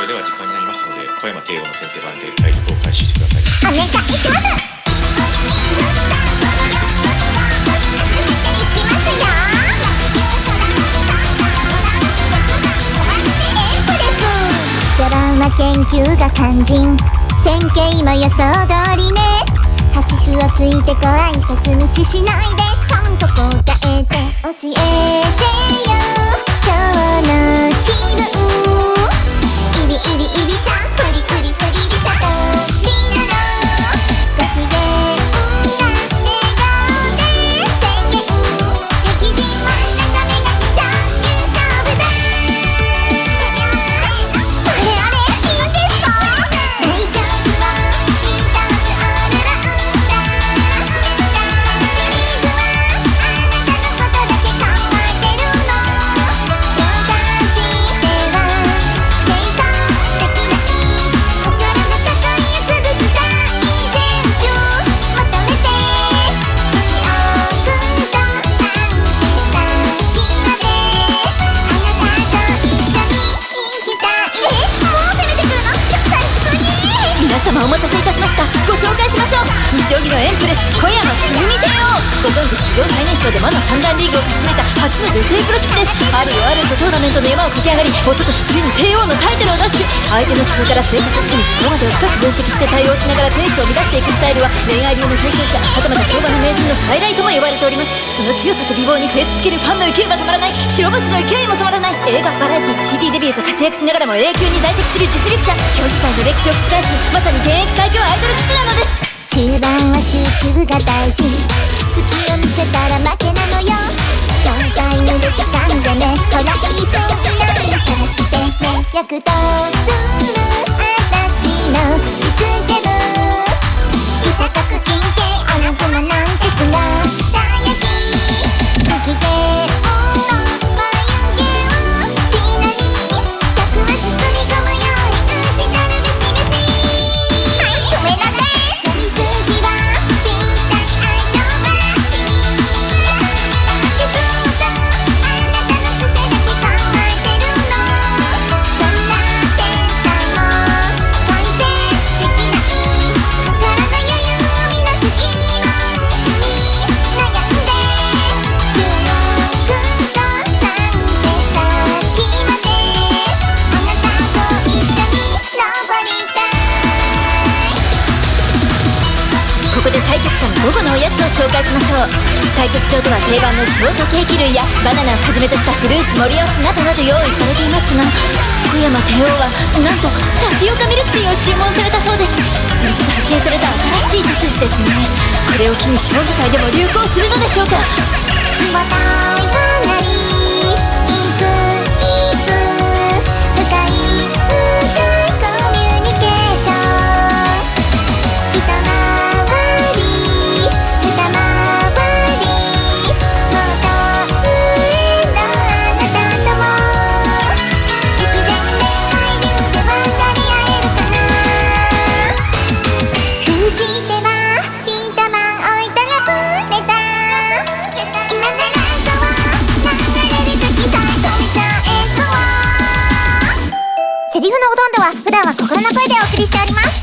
れでは時間になりましたので、小山帝王の先手番で対局を開始してください。 お願いします。いきますよ。序盤は研究が肝心、線形も予想通りね。端歩をついてご挨拶無視しないで、ちゃんと答えて教えてよ。今日の気分、イリイリイリシャ、フリフリフリリシャ、どっちなの。ご機嫌な笑顔で宣言、敵陣真ん中目が直球勝負だ。それあれいいんですか。大丈夫は一つオールラウンダー。シリーズはあなたのことだけ考えてるの。今日感じては計算できない心の高いやつです。最善手求めて1億と3手先まであなたと一緒に行きたい。もう攻めてくるの。極端しすぎ。 皆様お待たせいたしました。ご紹介しましょう。西荻のエンプレス小山つぐみ帝王。ご存知、史上最年少で魔の三段リーグを勝ち抜いた初の女性プロ棋士です。あるよあるとトーナメントの山を駆け上がり、おととしついに帝王のタイトルを奪取。相手の工夫から性格、趣味、思考までを深く分析して対応しながらペースを乱していくスタイルは、恋愛流の経験者、はたまた競馬の名人の再来とも呼ばれております。その強さと美貌に増え続けるファンの勢いは止まらない。白バスの勢いも止まらない。映画、バラエティ、CD デビューと活躍しながらも永久に在籍する実力者。将棋界の歴史を覆すまさに現役最強アイドル棋士なのです。 中盤は集中が大事、隙を見せたら負けなのよ。4タイムで掴んでね、ほら1分以内に探してね。躍動する私のシステム、飛車角金桂穴熊なんてつがたやき、不機嫌の眉毛をちなみ客は包み込むように打ちなるべしべし。はい止めなさい。筋はぴったり相性バッチリ。手相とあなたの癖だけ考えてるの。どんな天才も大切できない心の余裕を乱す疑問種に悩んで、中国と3手先まであなたと一緒に登りたい。 ここで対局者の午後のおやつを紹介しましょう。対局場とは定番のショートケーキ類やバナナをはじめとしたフルーツ盛り合わせなどなど用意されていますが、小山帝王はなんとタピオカミルクティーを注文されたそうです。先日発見された新しい手筋ですね。これを機に将棋界でも流行するのでしょうか。 気は大がなりイプイプ、深いコミュニケーション。一回り二回りもっと上のあなたとも直伝恋愛流で渡り合えるかな。封じ手は一晩置いたらぶれた。今ならそう流れる時さえ止めちゃえそう。セリフのほとんどは普段は心の声でお送りしております。